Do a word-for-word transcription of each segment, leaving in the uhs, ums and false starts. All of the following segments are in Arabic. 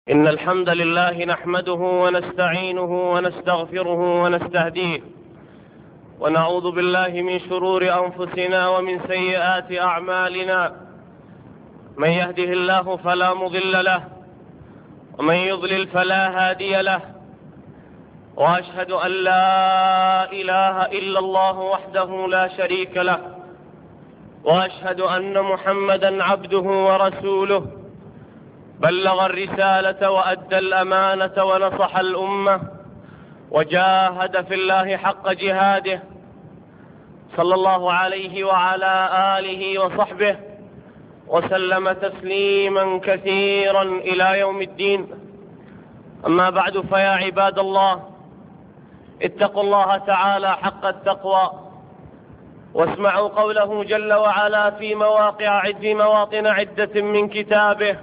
إن الحمد لله نحمده ونستعينه ونستغفره ونستهديه ونعوذ بالله من شرور أنفسنا ومن سيئات أعمالنا. من يهده الله فلا مضل له ومن يضلل فلا هادي له، وأشهد أن لا إله إلا الله وحده لا شريك له، وأشهد أن محمدا عبده ورسوله، بلغ الرسالة وأدى الأمانة ونصح الأمة وجاهد في الله حق جهاده، صلى الله عليه وعلى آله وصحبه وسلم تسليما كثيرا إلى يوم الدين. أما بعد، فيا عباد الله، اتقوا الله تعالى حق التقوى، واسمعوا قوله جل وعلا في مواقع في مواطن عدة من كتابه: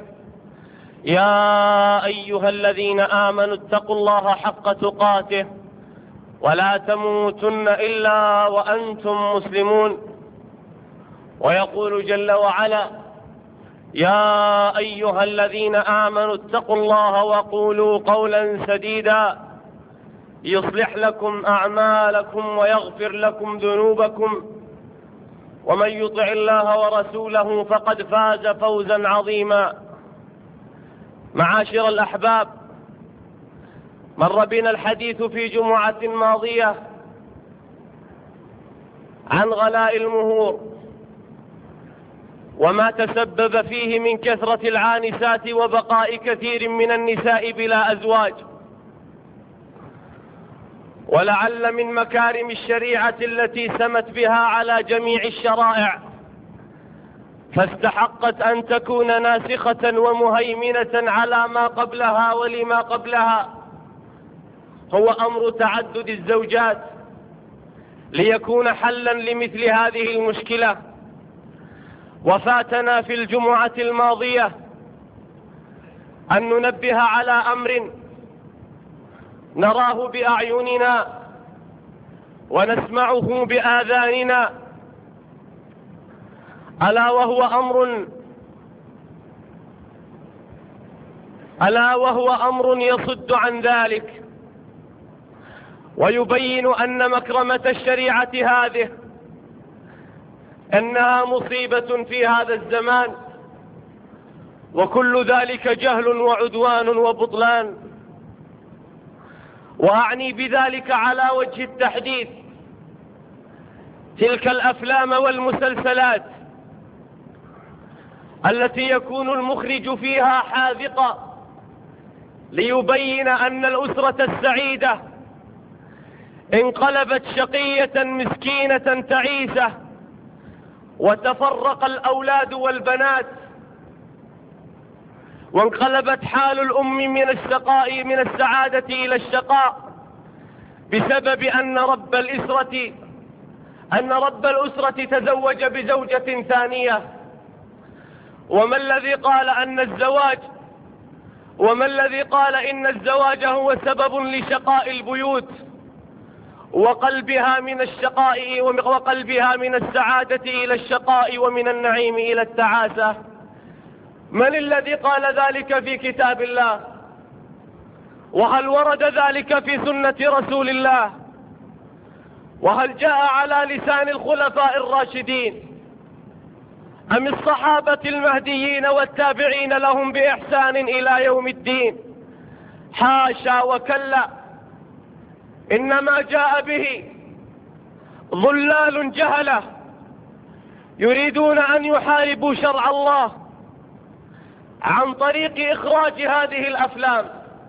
يا أيها الذين آمنوا اتقوا الله حق تقاته ولا تموتن إلا وأنتم مسلمون. ويقول جل وعلا: يا أيها الذين آمنوا اتقوا الله وقولوا قولا سديدا يصلح لكم أعمالكم ويغفر لكم ذنوبكم، ومن يطع الله ورسوله فقد فاز فوزا عظيما. معاشر الأحباب، مر بنا الحديث في جمعة ماضية عن غلاء المهور وما تسبب فيه من كثرة العانسات وبقاء كثير من النساء بلا أزواج. ولعل من مكارم الشريعة التي سمت بها على جميع الشرائع فاستحقت أن تكون ناسخة ومهيمنة على ما قبلها ولما قبلها، هو أمر تعدد الزوجات، ليكون حلا لمثل هذه المشكلة. وفاتنا في الجمعة الماضية أن ننبه على أمر نراه بأعيننا ونسمعه بآذاننا، ألا وهو أمر ألا وهو أمر يصد عن ذلك ويبين أن مكرمة الشريعة هذه أنها مصيبة في هذا الزمان، وكل ذلك جهل وعدوان وبطلان. وأعني بذلك على وجه التحديث تلك الأفلام والمسلسلات التي يكون المخرج فيها حاذقا ليبين أن الأسرة السعيدة انقلبت شقية مسكينة تعيسة، وتفرق الأولاد والبنات، وانقلبت حال الأم من الشقاء من السعادة إلى الشقاء بسبب أن رب الأسرة أن رب الأسرة تزوج بزوجة ثانية. وما الذي قال أن الزواج وما الذي قال إن الزواج هو سبب لشقاء البيوت وقلبها من الشقاء وقلبها من السعادة إلى الشقاء ومن النعيم إلى التعاسة؟ من الذي قال ذلك في كتاب الله؟ وهل ورد ذلك في سنة رسول الله؟ وهل جاء على لسان الخلفاء الراشدين أم الصحابة المهديين والتابعين لهم بإحسان إلى يوم الدين؟ حاشا وكلا، إنما جاء به ضلال جهلة يريدون أن يحاربوا شرع الله عن طريق إخراج هذه الأفلام،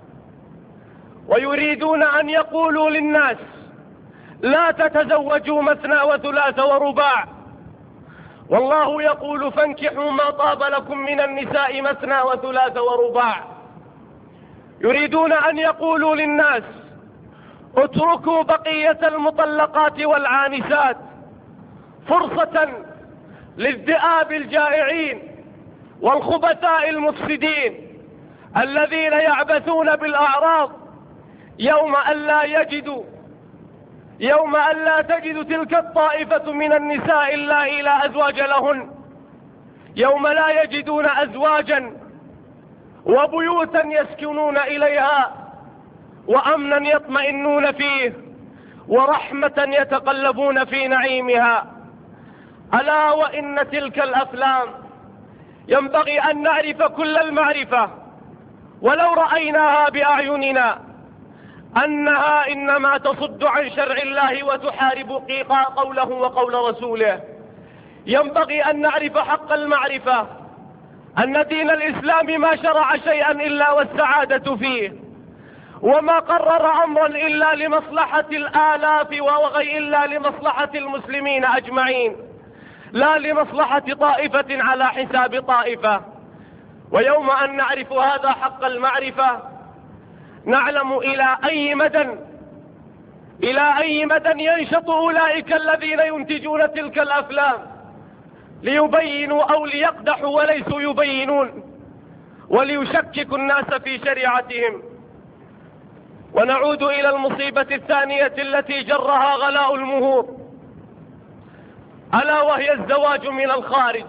ويريدون أن يقولوا للناس: لا تتزوجوا مثنى وثلاث ورباع، والله يقول: فانكحوا ما طاب لكم من النساء مثنى وثلاث ورباع. يريدون أن يقولوا للناس: اتركوا بقية المطلقات والعانسات فرصة للذئاب الجائعين والخبثاء المفسدين الذين يعبثون بالأعراض يوم أن لا يجدوا يوم أن لا تجد تلك الطائفة من النساء اللائي لا أزواج لهن، يوم لا يجدون أزواجا وبيوتا يسكنون إليها، وأمنا يطمئنون فيه، ورحمة يتقلبون في نعيمها. ألا وإن تلك الأفلام ينبغي أن نعرف كل المعرفة ولو رأيناها بأعيننا أنها إنما تصد عن شرع الله وتحارب قيقا قوله وقول رسوله. ينبغي أن نعرف حق المعرفة أن دين الإسلام ما شرع شيئا إلا والسعادة فيه، وما قرر أمرا إلا لمصلحة الآلاف وغير إلا لمصلحة المسلمين أجمعين، لا لمصلحة طائفة على حساب طائفة. ويوم أن نعرف هذا حق المعرفة نعلم إلى أي مدى إلى أي مدى ينشط أولئك الذين ينتجون تلك الأفلام ليبينوا أو ليقدحوا وليسوا يبينون، وليشككوا الناس في شريعتهم. ونعود إلى المصيبة الثانية التي جرها غلاء المهور، ألا وهي الزواج من الخارج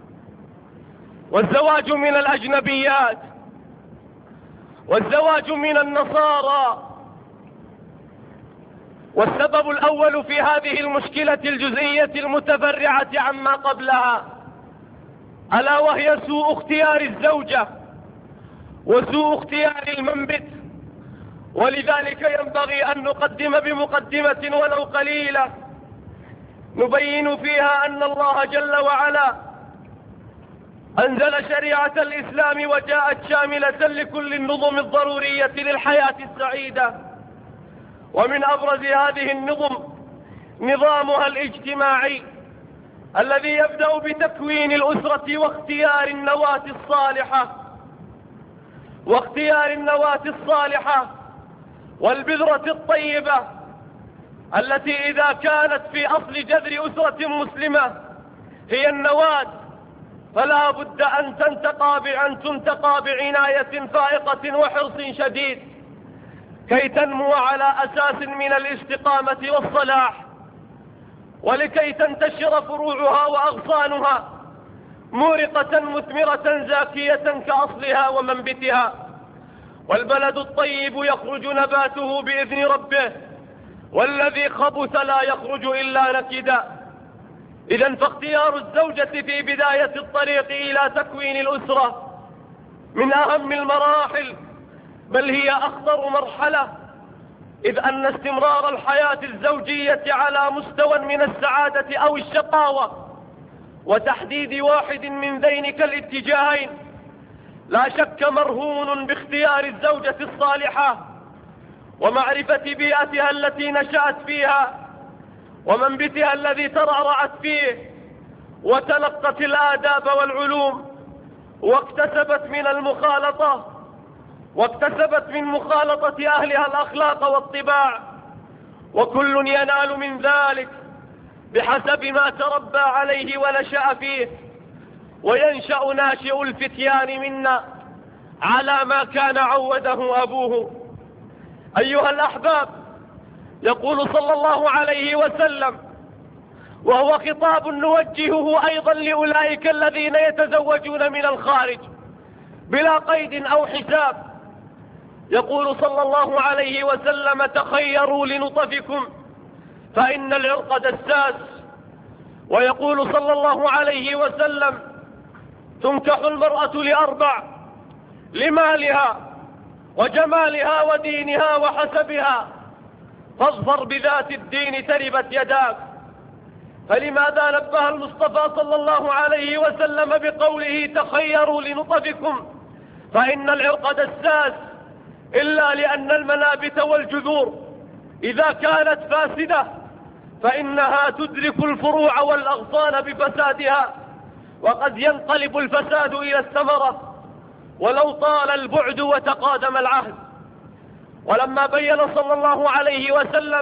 والزواج من الأجنبيات والزواج من النصارى. والسبب الأول في هذه المشكلة الجزئية المتفرعة عما قبلها ألا وهي سوء اختيار الزوجة وسوء اختيار المنبت. ولذلك ينبغي أن نقدم بمقدمة ولو قليلة نبين فيها أن الله جل وعلا أنزل شريعة الإسلام وجاءت شاملة لكل النظم الضرورية للحياة السعيدة. ومن أبرز هذه النظم نظامها الاجتماعي الذي يبدأ بتكوين الأسرة واختيار النواة الصالحة واختيار النواة الصالحة والبذرة الطيبة التي إذا كانت في أصل جذر أسرة مسلمة هي النواة، فلا بد أن تنتقى بأن تنتقى بعناية فائقة وحرص شديد كي تنمو على أساس من الاستقامة والصلاح، ولكي تنتشر فروعها وأغصانها مورقة مثمرة زاكية كأصلها ومنبتها. والبلد الطيب يخرج نباته بإذن ربه، والذي خبث لا يخرج إلا نكدا. إذن فاختيار الزوجة في بداية الطريق إلى تكوين الأسرة من أهم المراحل، بل هي أخطر مرحلة، إذ أن استمرار الحياة الزوجية على مستوى من السعادة أو الشقاوة وتحديد واحد من ذينك الاتجاهين لا شك مرهون باختيار الزوجة الصالحة ومعرفة بيئتها التي نشأت فيها ومنبتها الذي ترعرعت فيه وتلقت الآداب والعلوم واكتسبت من المخالطة واكتسبت من مخالطة أهلها الأخلاق والطباع، وكل ينال من ذلك بحسب ما تربى عليه ونشأ فيه. وينشأ ناشئ الفتيان منا على ما كان عوده أبوه. أيها الأحباب، يقول صلى الله عليه وسلم وهو خطاب نوجهه أيضا لأولئك الذين يتزوجون من الخارج بلا قيد أو حساب، يقول صلى الله عليه وسلم تخيروا لنطفكم فإن العرق دساس. ويقول صلى الله عليه وسلم تنكح المرأة لأربع: لمالها وجمالها ودينها وحسبها، فاظفر بذات الدين تربت يداك. فلماذا نبه المصطفى صلى الله عليه وسلم بقوله تخيروا لنطفكم فإن العرق دساس؟ إلا لأن المنابت والجذور إذا كانت فاسدة فإنها تدرك الفروع والأغصان بفسادها، وقد ينقلب الفساد إلى الثمرة ولو طال البعد وتقادم العهد. ولما بين صلى الله عليه وسلم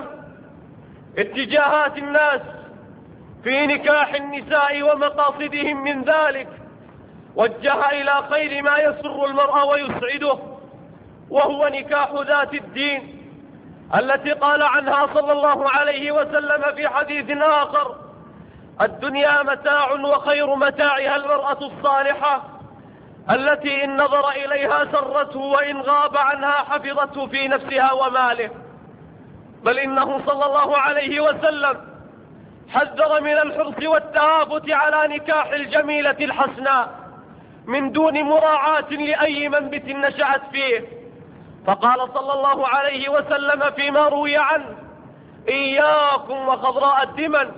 اتجاهات الناس في نكاح النساء ومقاصدهم من ذلك وجه إلى خير ما يسر المرء ويسعده، وهو نكاح ذات الدين التي قال عنها صلى الله عليه وسلم في حديث آخر: الدنيا متاع وخير متاعها المرأة الصالحة التي إن نظر إليها سرته وإن غاب عنها حفظته في نفسها وماله، بل إنه صلى الله عليه وسلم حذر من الحرص والتهافت على نكاح الجميلة الحسناء من دون مراعاة لأي منبت نشأت فيه، فقال صلى الله عليه وسلم فيما روي عنه: إياكم وخضراء الدمن.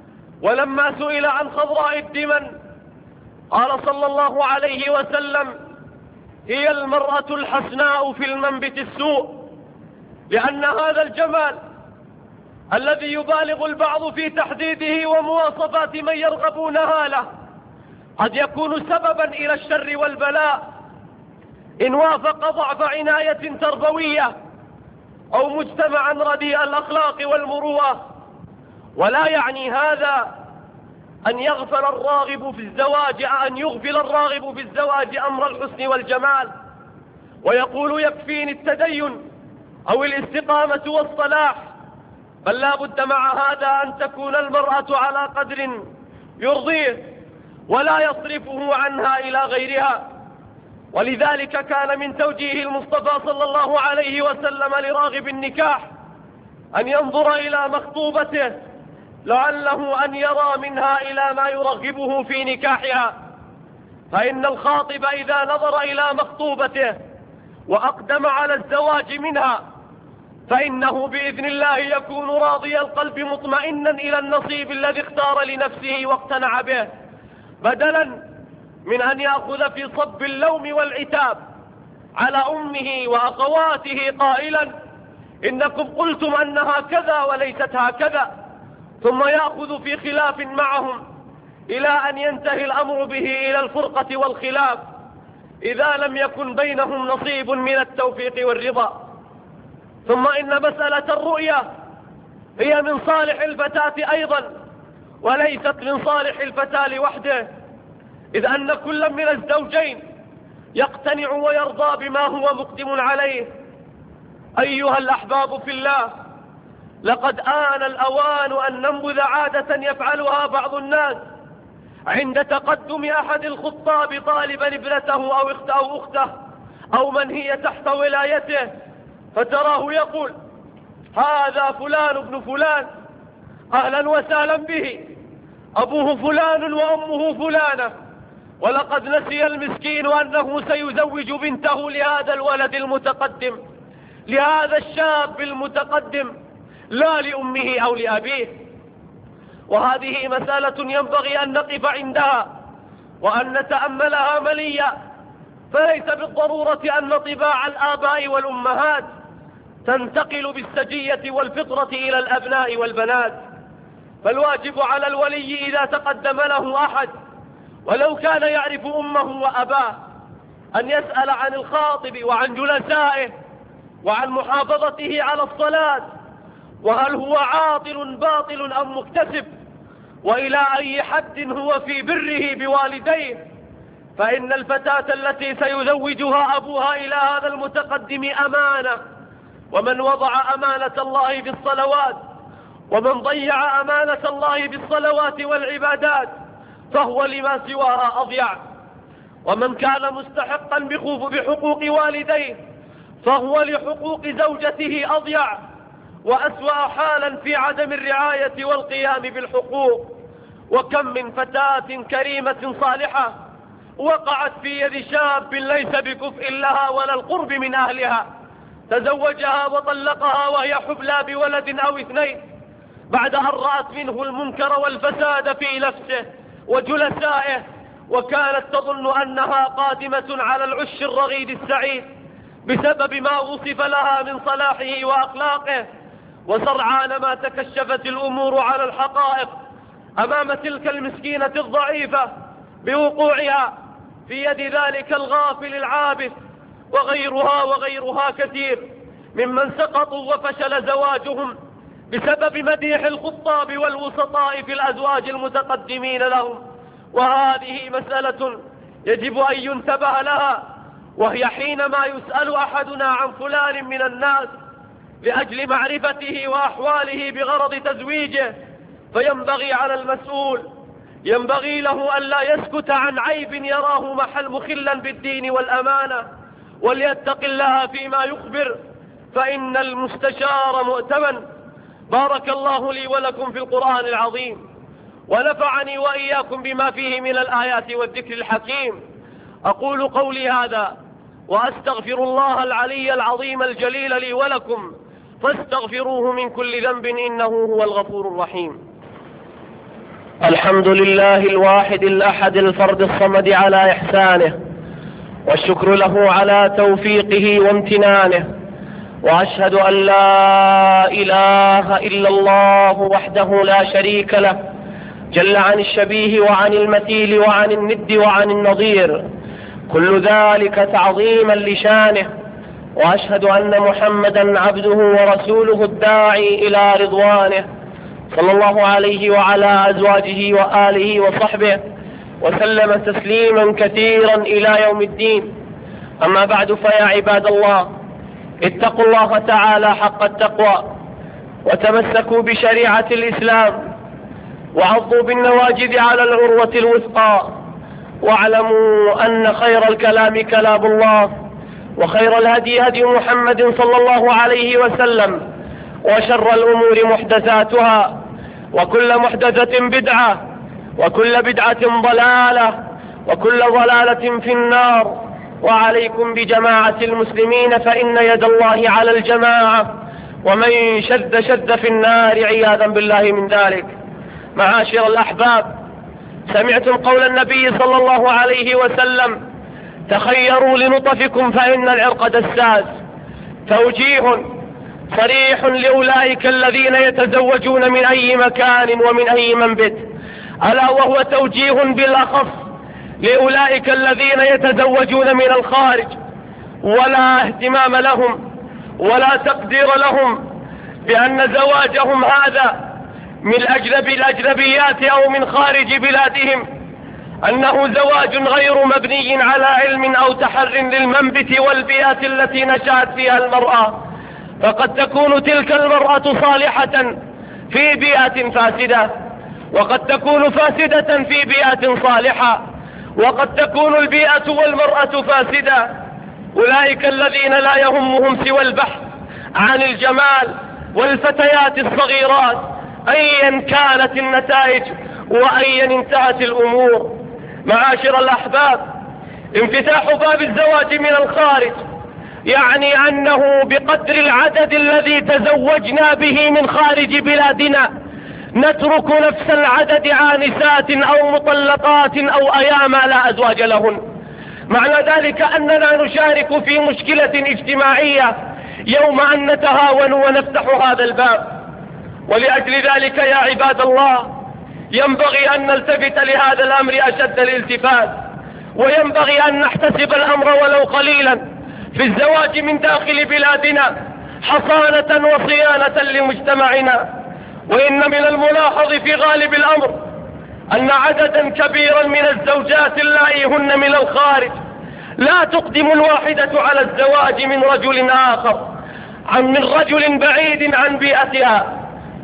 ولما سئل عن خضراء الدمن قال صلى الله عليه وسلم: هي المرأة الحسناء في المنبت السوء، لأن هذا الجمال الذي يبالغ البعض في تحديده ومواصفات من يرغبونها له قد يكون سببا إلى الشر والبلاء إن وافق ضعف عناية تربوية أو مجتمعا رديء الأخلاق والمروءة. ولا يعني هذا أن يغفل الراغب في الزواج أن يغفل الراغب في الزواج أمر الحسن والجمال ويقول يكفيني التدين أو الاستقامة والصلاح، بل لا بد مع هذا أن تكون المرأة على قدر يرضيه ولا يصرفه عنها إلى غيرها. ولذلك كان من توجيه المصطفى صلى الله عليه وسلم لراغب النكاح أن ينظر إلى مخطوبته لعله أن يرى منها إلى ما يرغبه في نكاحها، فإن الخاطب إذا نظر إلى مخطوبته وأقدم على الزواج منها فإنه بإذن الله يكون راضي القلب مطمئنا إلى النصيب الذي اختار لنفسه واقتنع به، بدلا من أن يأخذ في صب اللوم والعتاب على أمه وأخواته قائلا: إنكم قلتم أنها كذا وليست هكذا، ثم يأخذ في خلاف معهم إلى أن ينتهي الأمر به إلى الفرقة والخلاف إذا لم يكن بينهم نصيب من التوفيق والرضا. ثم إن مسألة الرؤية هي من صالح الفتاة أيضا وليست من صالح الفتى لوحده، إذ أن كل من الزوجين يقتنع ويرضى بما هو مقدم عليه. أيها الأحباب في الله، لقد آن الأوان أن ننبذ عادة يفعلها بعض الناس عند تقدم أحد الخطاب طالبا ابنته أو أخته أو أخته أو من هي تحت ولايته، فتراه يقول: هذا فلان ابن فلان، أهلا وسهلا به، أبوه فلان وأمه فلانة، ولقد نسي المسكين أنه سيزوج بنته لهذا الولد المتقدم، لهذا الشاب المتقدم، لا لأمه أو لأبيه. وهذه مسألة ينبغي أن نقف عندها وأن نتأملها مليا، فليس بالضرورة أن طباع الآباء والأمهات تنتقل بالسجية والفطرة إلى الأبناء والبنات، فالواجب على الولي إذا تقدم له أحد ولو كان يعرف أمه وأباه أن يسأل عن الخاطب وعن جلسائه وعن محافظته على الصلاة، وهل هو عاطل باطل أم مكتسب، وإلى أي حد هو في بره بوالديه، فإن الفتاة التي سيزوجها أبوها إلى هذا المتقدم أمانة، ومن وضع أمانة الله بالصلوات ومن ضيع أمانة الله بالصلوات والعبادات فهو لما سواها أضيع، ومن كان مستحقا بحقوق والديه فهو لحقوق زوجته أضيع وأسوأ حالا في عدم الرعاية والقيام بالحقوق. وكم من فتاة كريمة صالحة وقعت في يد شاب ليس بكفء لها ولا القرب من أهلها، تزوجها وطلقها وهي حبلى بولد أو اثنين بعد أن رأت منه المنكر والفساد في نفسه وجلسائه، وكانت تظن أنها قادمة على العش الرغيد السعيد بسبب ما وصف لها من صلاحه وأخلاقه، وسرعان ما تكشفت الأمور على الحقائق أمام تلك المسكينة الضعيفة بوقوعها في يد ذلك الغافل العابث، وغيرها وغيرها كثير ممن سقطوا وفشل زواجهم بسبب مديح الخطاب والوسطاء في الأزواج المتقدمين لهم. وهذه مسألة يجب أن ينتبه لها، وهي حينما يسأل أحدنا عن فلان من الناس لأجل معرفته وأحواله بغرض تزويجه، فينبغي على المسؤول ينبغي له ألا يسكت عن عيب يراه محل مخلا بالدين والأمانة، وليتق الله فيما يخبر، فإن المستشار مؤتمن. بارك الله لي ولكم في القرآن العظيم، ونفعني وإياكم بما فيه من الآيات والذكر الحكيم. أقول قولي هذا وأستغفر الله العلي العظيم الجليل لي ولكم، فاستغفروه من كل ذنب إنه هو الغفور الرحيم. الحمد لله الواحد الأحد الفرد الصمد على إحسانه، والشكر له على توفيقه وامتنانه، وأشهد أن لا إله إلا الله وحده لا شريك له، جل عن الشبيه وعن المثيل وعن الند وعن النظير، كل ذلك تعظيما لشانه. وأشهد أن محمدا عبده ورسوله الداعي إلى رضوانه، صلى الله عليه وعلى أزواجه وآله وصحبه وسلم تسليما كثيرا إلى يوم الدين. أما بعد، فيا عباد الله، اتقوا الله تعالى حق التقوى، وتمسكوا بشريعة الإسلام، وعضوا بالنواجذ على العروة الوثقى، واعلموا أن خير الكلام كلام الله، وخير الهدي هدي محمد صلى الله عليه وسلم، وشر الأمور محدثاتها، وكل محدثة بدعة، وكل بدعة ضلالة، وكل ضلالة في النار. وعليكم بجماعة المسلمين، فإن يد الله على الجماعة، ومن شد شد في النار عياذا بالله من ذلك. معاشر الأحباب، سمعتم قول النبي صلى الله عليه وسلم: تخيروا لنطفكم فإن العرق دساس. توجيه صريح لأولئك الذين يتزوجون من أي مكان ومن أي منبت، ألا وهو توجيه بالأخص لأولئك الذين يتزوجون من الخارج، ولا اهتمام لهم ولا تقدير لهم بأن زواجهم هذا من أجنبي الأجنبيات أو من خارج بلادهم أنه زواج غير مبني على علم أو تحر للمنبت والبيئة التي نشأت فيها المرأة، فقد تكون تلك المرأة صالحة في بيئة فاسدة، وقد تكون فاسدة في بيئة صالحة، وقد تكون البيئة والمرأة فاسدة. أولئك الذين لا يهمهم سوى البحث عن الجمال والفتيات الصغيرات أيا كانت النتائج وأيا انتهت الأمور. معاشر الأحباب، انفتاح باب الزواج من الخارج يعني أنه بقدر العدد الذي تزوجنا به من خارج بلادنا نترك نفس العدد عانسات أو مطلقات أو أيام لا أزواج لهن. معنى ذلك أننا نشارك في مشكلة اجتماعية يوم أن نتهاون ونفتح هذا الباب. ولأجل ذلك يا عباد الله، ينبغي أن نلتفت لهذا الأمر أشد الالتفات، وينبغي أن نحتسب الأمر ولو قليلا في الزواج من داخل بلادنا حصانة وصيانة لمجتمعنا. وإن من الملاحظ في غالب الأمر أن عددا كبيرا من الزوجات اللائي هن من الخارج لا تقدم الواحدة على الزواج من رجل آخر، عن من رجل بعيد عن بيئتها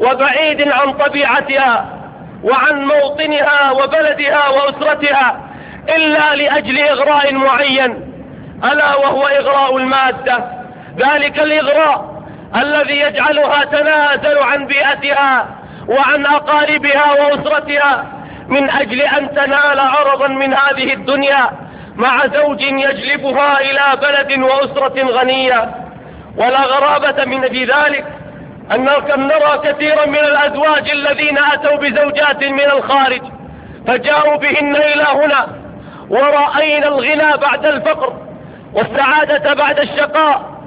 وبعيد عن طبيعتها وعن موطنها وبلدها وأسرتها، إلا لأجل إغراء معين، ألا وهو إغراء المادة. ذلك الإغراء الذي يجعلها تنازل عن بيئتها وعن أقاربها وأسرتها من أجل أن تنال عرضا من هذه الدنيا مع زوج يجلبها إلى بلد وأسرة غنية. ولا غرابة من في ذلك أن نرى كثيرا من الأزواج الذين أتوا بزوجات من الخارج فجاءوا بهن إلى هنا، ورأينا الغنى بعد الفقر والسعادة بعد الشقاء،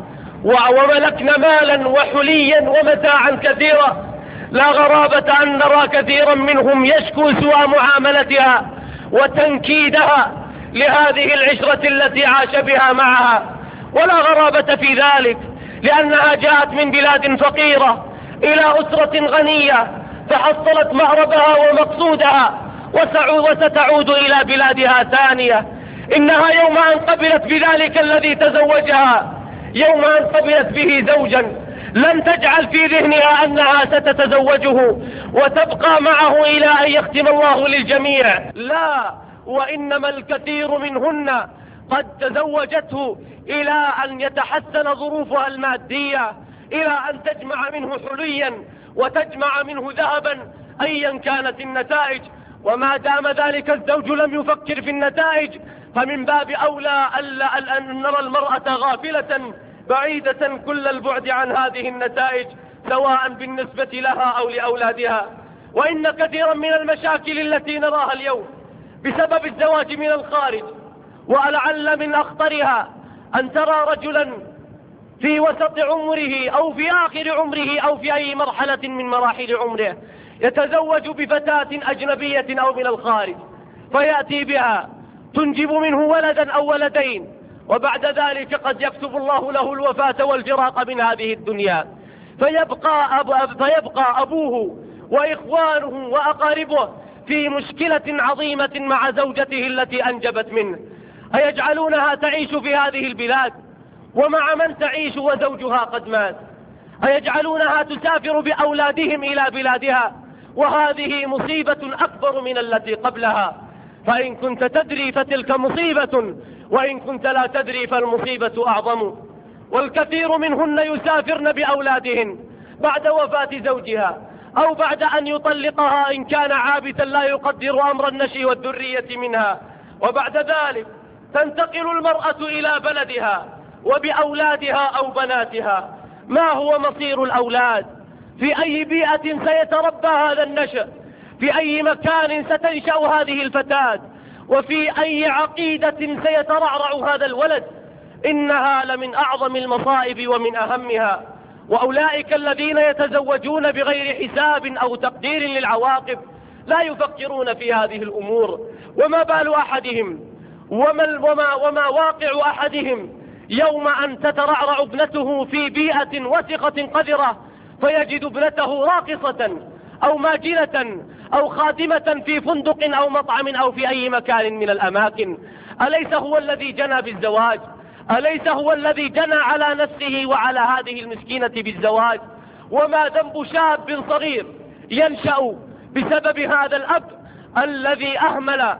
وملكنا مالا وحليا ومتاعا كثيرا. لا غرابة أن نرى كثيرا منهم يشكو سوء معاملتها وتنكيدها لهذه العشرة التي عاش بها معها. ولا غرابة في ذلك، لأنها جاءت من بلاد فقيرة إلى أسرة غنية فحصلت مأربها ومقصودها وستعود إلى بلادها ثانية. إنها يوم أن قبلت بذلك الذي تزوجها، يوم أن قبلت به زوجا، لن تجعل في ذهنها أنها ستتزوجه وتبقى معه إلى أن يختم الله للجميع، لا، وإنما الكثير منهن قد تزوجته إلى أن يتحسن ظروفها المادية، إلى أن تجمع منه حليا وتجمع منه ذهبا أيا كانت النتائج. وما دام ذلك الزوج لم يفكر في النتائج فمن باب أولى ألا أن نرى المرأة غافلة بعيدة كل البعد عن هذه النتائج سواء بالنسبة لها أو لأولادها. وإن كثيرا من المشاكل التي نراها اليوم بسبب الزواج من الخارج، ولعل من أخطرها أن ترى رجلا في وسط عمره أو في آخر عمره أو في أي مرحلة من مراحل عمره يتزوج بفتاة أجنبية أو من الخارج، فيأتي بها تنجب منه ولدا أو ولدين، وبعد ذلك قد يكتب الله له الوفاة والفراق من هذه الدنيا، فيبقى, أب أب فيبقى أبوه وإخوانه وأقاربه في مشكلة عظيمة مع زوجته التي أنجبت منه. أيجعلونها تعيش في هذه البلاد ومع من تعيش وزوجها قد مات؟ أيجعلونها تسافر بأولادهم إلى بلادها؟ وهذه مصيبة أكبر من التي قبلها، فإن كنت تدري فتلك مصيبة، وإن كنت لا تدري فالمصيبة أعظم. والكثير منهن يسافرن بأولادهن بعد وفاة زوجها أو بعد أن يطلقها إن كان عابثا لا يقدر أمر النشء والذرية منها، وبعد ذلك تنتقل المرأة إلى بلدها وبأولادها أو بناتها. ما هو مصير الأولاد؟ في أي بيئة سيتربى هذا النشأ؟ في أي مكان ستنشأ هذه الفتاة؟ وفي أي عقيدة سيترعرع هذا الولد؟ إنها لمن أعظم المصائب ومن أهمها. وأولئك الذين يتزوجون بغير حساب أو تقدير للعواقب لا يفكرون في هذه الأمور. وما بال أحدهم وما, وما, وما واقع أحدهم يوم أن تترعرع ابنته في بيئة وثقة قذرة فيجد ابنته راقصة أو ماجنة أو خادمة في فندق أو مطعم أو في أي مكان من الأماكن. أليس هو الذي جنى بالزواج؟ أليس هو الذي جنى على نفسه وعلى هذه المسكينة بالزواج؟ وما ذنب شاب صغير ينشأ بسبب هذا الأب الذي أهمل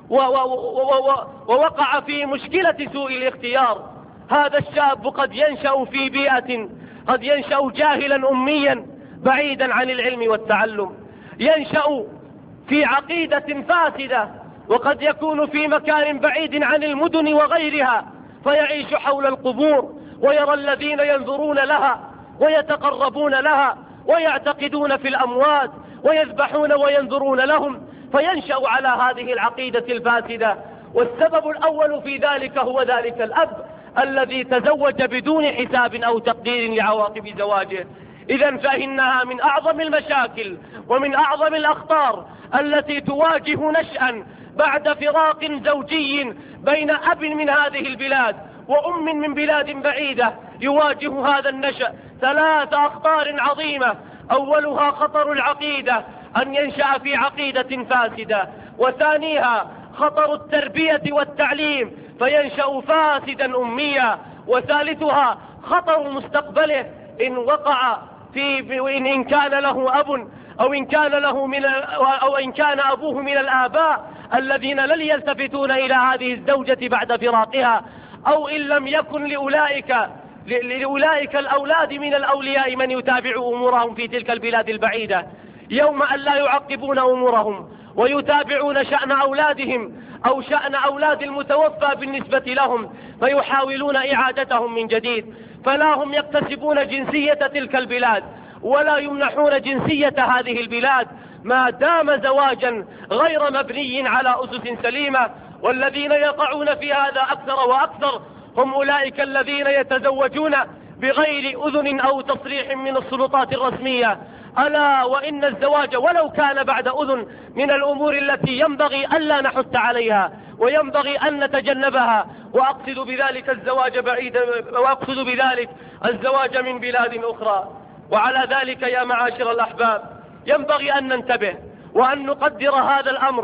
ووقع في مشكلة سوء الاختيار؟ هذا الشاب قد ينشأ في بيئة، قد ينشأ جاهلا أميا بعيدا عن العلم والتعلم، ينشأ في عقيدة فاسدة، وقد يكون في مكان بعيد عن المدن وغيرها فيعيش حول القبور ويرى الذين ينظرون لها ويتقربون لها ويعتقدون في الأموات ويذبحون وينظرون لهم، فينشأ على هذه العقيدة الفاسدة. والسبب الأول في ذلك هو ذلك الأب الذي تزوج بدون حساب أو تقدير لعواقب زواجه. إذن فإنها من أعظم المشاكل ومن أعظم الأخطار التي تواجه نشأ بعد فراق زوجي بين أب من هذه البلاد وأم من بلاد بعيدة. يواجه هذا النشأ ثلاث أخطار عظيمة. أولها خطر العقيدة، أن ينشأ في عقيدة فاسدة، وثانيها خطر التربية والتعليم فينشأ فاسدا أميا، وثالثها خطر مستقبله إن وقع في وإن إن كان له أب أو إن كان له من أو إن كان أبوه من الآباء الذين لن يلتفتون إلى هذه الزوجة بعد فراقها، أو إن لم يكن لأولئك لأولئك الأولاد من الأولياء من يتابع أمورهم في تلك البلاد البعيدة، يوم أن لا يعقبون أمورهم ويتابعون شأن أولادهم أو شأن أولاد المتوفى بالنسبة لهم فيحاولون إعادتهم من جديد، فلا هم يكتسبون جنسية تلك البلاد ولا يمنحون جنسية هذه البلاد ما دام زواجا غير مبني على أسس سليمة. والذين يقعون في هذا أكثر وأكثر هم أولئك الذين يتزوجون بغير أذن أو تصريح من السلطات الرسمية. ألا وإن الزواج ولو كان بعد أذن من الأمور التي ينبغي ألا نحث عليها وينبغي أن نتجنبها، وأقصد بذلك الزواج بعيدا وأقصد بذلك الزواج من بلاد أخرى. وعلى ذلك يا معاشر الأحباب ينبغي أن ننتبه وأن نقدر هذا الأمر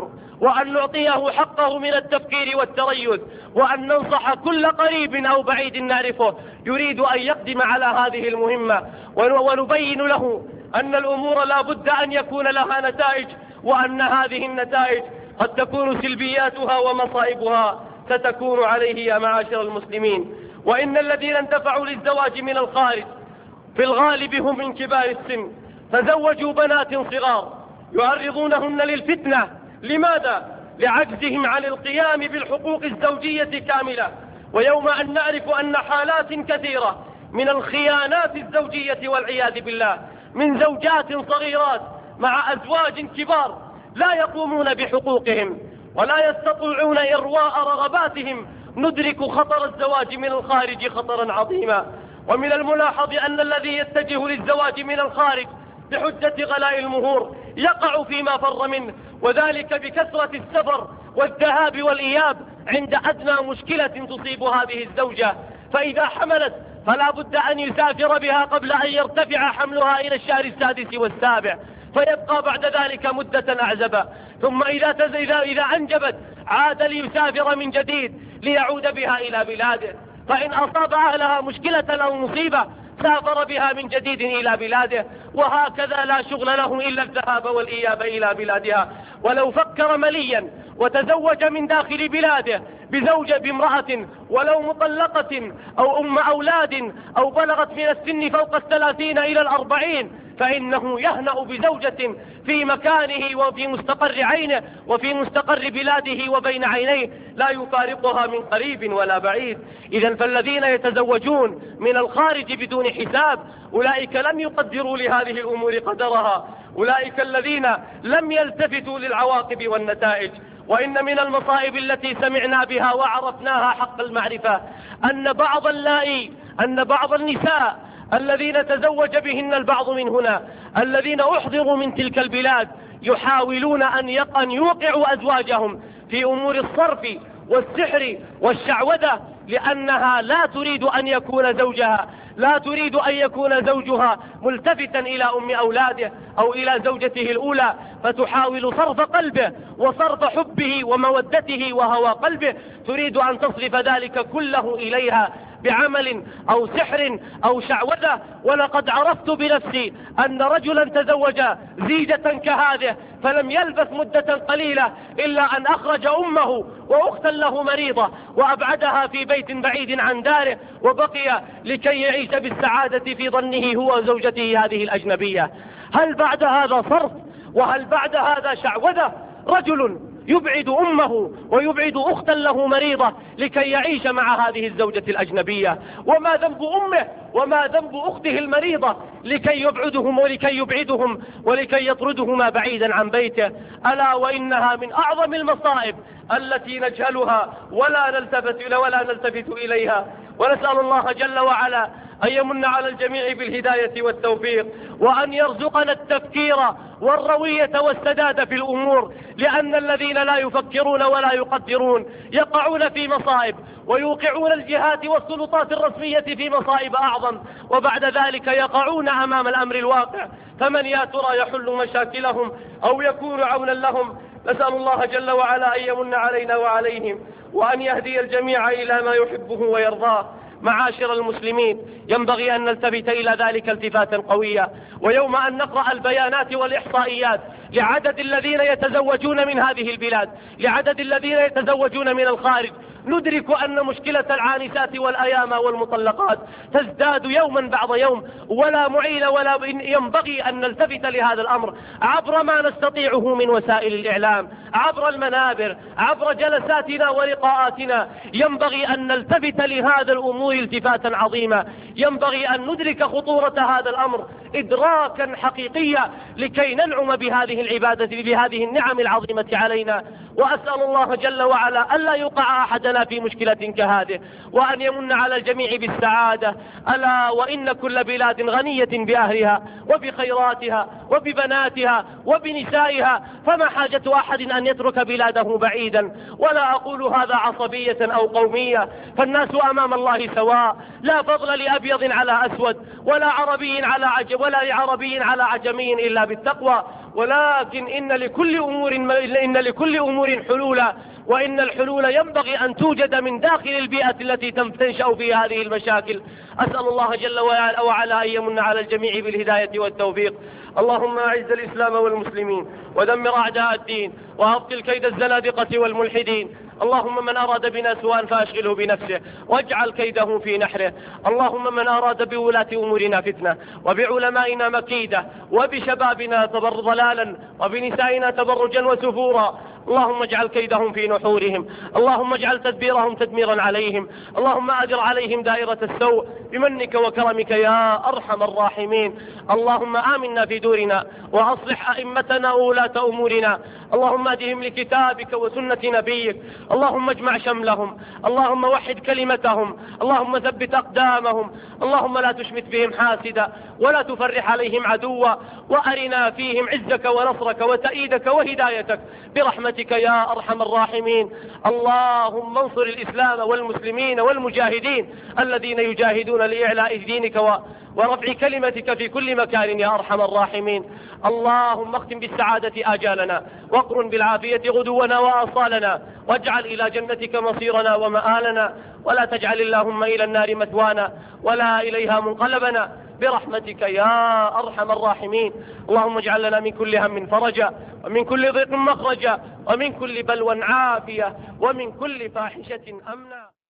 وأن نعطيه حقه من التفكير والتريث، وأن ننصح كل قريب أو بعيد نعرفه يريد أن يقدم على هذه المهمة، ونبين له أن الأمور لا بد أن يكون لها نتائج، وأن هذه النتائج قد تكون سلبياتها ومصائبها ستكون عليه يا معاشر المسلمين. وإن الذين اندفعوا للزواج من الخارج في الغالب هم من كبار السن، تزوجوا بنات صغار يعرضونهن للفتنة. لماذا؟ لعجزهم عن القيام بالحقوق الزوجية كاملة. ويوم أن نعرف أن حالات كثيرة من الخيانات الزوجية والعياذ بالله من زوجات صغيرات مع أزواج كبار لا يقومون بحقوقهم ولا يستطيعون إرواء رغباتهم، ندرك خطر الزواج من الخارج خطرا عظيما. ومن الملاحظ أن الذي يتجه للزواج من الخارج بحجة غلاء المهور يقع فيما فر منه، وذلك بكثرة السفر والذهاب والإياب عند أدنى مشكلة تصيب هذه الزوجة، فإذا حملت فلا بد أن يسافر بها قبل أن يرتفع حملها إلى الشهر السادس والسابع، فيبقى بعد ذلك مدة أعزبا، ثم إذا, تز... إذا... إذا أنجبت عاد ليسافر من جديد ليعود بها إلى بلاده، فإن أصاب أهلها مشكلة أو مصيبة سافر بها من جديد إلى بلاده، وهكذا لا شغل له إلا الذهاب والإياب إلى بلادها. ولو فكر مليا وتزوج من داخل بلاده بزوجة بامرأة ولو مطلقة أو أم أولاد أو بلغت من السن فوق الثلاثين إلى الأربعين، فإنه يهنأ بزوجة في مكانه وفي مستقر عينه وفي مستقر بلاده وبين عينيه لا يفارقها من قريب ولا بعيد. إذن فالذين يتزوجون من الخارج بدون حساب أولئك لم يقدروا لهذه الأمور قدرها، أولئك الذين لم يلتفتوا للعواقب والنتائج. وإن من المصائب التي سمعنا بها وعرفناها حق المعرفة أن بعض اللائي أن بعض النساء الذين تزوج بهن البعض من هنا الذين أحضروا من تلك البلاد يحاولون أن يوقعوا أزواجهم في أمور الصرف والسحر والشعوذة، لأنها لا تريد أن يكون زوجها لا تريد أن يكون زوجها ملتفتا إلى أم أولاده أو إلى زوجته الأولى، فتحاول صرف قلبه وصرف حبه ومودته وهوى قلبه، تريد أن تصرف ذلك كله إليها بعمل أو سحر أو شعوذة. ولقد عرفت بنفسي أن رجلا تزوج زيجة كهذه فلم يلبث مدة قليلة إلا أن أخرج أمه وأختا له مريضة وأبعدها في بيت بعيد عن داره، وبقي لكي يعيش بالسعادة في ظنه هو وزوجته هذه الأجنبية. هل بعد هذا صرف؟ وهل بعد هذا شعوذة؟ رجل يبعد أمه ويبعد أختا له مريضة لكي يعيش مع هذه الزوجة الأجنبية، وما ذنب أمه وما ذنب أخته المريضة لكي يبعدهم ولكي يبعدهم ولكي يطردهما بعيدا عن بيته؟ ألا وإنها من أعظم المصائب التي نجهلها ولا نلتفت ولا نلتفت إليها. ونسأل الله جل وعلا أن يمن على الجميع بالهداية والتوفيق، وأن يرزقنا التفكير والروية والسداد في الأمور، لأن الذين لا يفكرون ولا يقدرون يقعون في مصائب ويوقعون الجهات والسلطات الرسمية في مصائب أعظم، وبعد ذلك يقعون أمام الأمر الواقع، فمن يا ترى يحل مشاكلهم أو يكون عونا لهم؟ نسأل الله جل وعلا أن يمن علينا وعليهم وأن يهدي الجميع إلى ما يحبه ويرضاه. معاشر المسلمين، ينبغي أن نلتفت إلى ذلك التفاتا قويا، ويوم أن نقرأ البيانات والإحصائيات لعدد الذين يتزوجون من هذه البلاد لعدد الذين يتزوجون من الخارج ندرك أن مشكلة العانسات والأيام والمطلقات تزداد يوما بعد يوم، ولا معين ولا ينبغي أن نلتفت لهذا الأمر عبر ما نستطيعه من وسائل الإعلام، عبر المنابر، عبر جلساتنا ولقاءاتنا. ينبغي أن نلتفت لهذا الأمور التفاتا عظيما، ينبغي أن ندرك خطورة هذا الأمر إدراكا حقيقيا لكي ننعم بهذه العبادة بهذه النعم العظيمة علينا. وأسأل الله جل وعلا ألا يقع أحدنا في مشكلة كهذه، وأن يمن على الجميع بالسعادة. ألا وإن كل بلاد غنية بأهلها وبخيراتها وببناتها وبنسائها، فما حاجة أحد أن يترك بلاده بعيدا. ولا أقول هذا عصبية أو قومية، فالناس أمام الله سواء، لا فضل لأبيض على أسود ولا عربي على عجم ولا لعربي على عجمي إلا بالتقوى. ولكن إن لكل أمور إن لكل أمور حلولا، وإن الحلول ينبغي أن توجد من داخل البيئة التي تنشأ فيها هذه المشاكل. أسأل الله جل وعلا أن يمن على الجميع بالهداية والتوفيق. اللهم أعز الإسلام والمسلمين ودمر أعداء الدين وأبطل كيد الزنادقة والملحدين. اللهم من أراد بنا سوءا فأشغله بنفسه واجعل كيده في نحره. اللهم من أراد بولاة أمورنا فتنة وبعلمائنا مكيدة وبشبابنا تبر ضلالا وبنسائنا تبرجا وسفورا، اللهم اجعل كيدهم في نحورهم، اللهم اجعل تدبيرهم تدميرا عليهم، اللهم أدر عليهم دائرة السوء بمنك وكرمك يا أرحم الراحمين. اللهم آمنا في دورنا وأصلح أئمتنا وولاة أمورنا، اللهم أهدهم لكتابك وسنة نبيك، اللهم اجمع شملهم، اللهم وحد كلمتهم، اللهم ثبت أقدامهم، اللهم لا تشمت بهم حاسدا ولا تفرح عليهم عدوا، وأرنا فيهم عزك ونصرك وتأييدك وهدايتك برحمتك يا أرحم الراحمين. اللهم انصر الإسلام والمسلمين والمجاهدين الذين يجاهدون لإعلاء دينك ورفع كلمتك في كل مكان يا أرحم الراحمين. اللهم اختم بالسعادة آجالنا واقرن بالعافية غدونا وآصالنا، واجعل إلى جنتك مصيرنا ومآلنا، ولا تجعل اللهم إلى النار مثوانا ولا إليها منقلبنا برحمتك يا أرحم الراحمين. اللهم اجعل لنا من كل هم فرجا ومن كل ضيق مخرجا ومن كل بلوى عافية ومن كل فاحشة أمنا.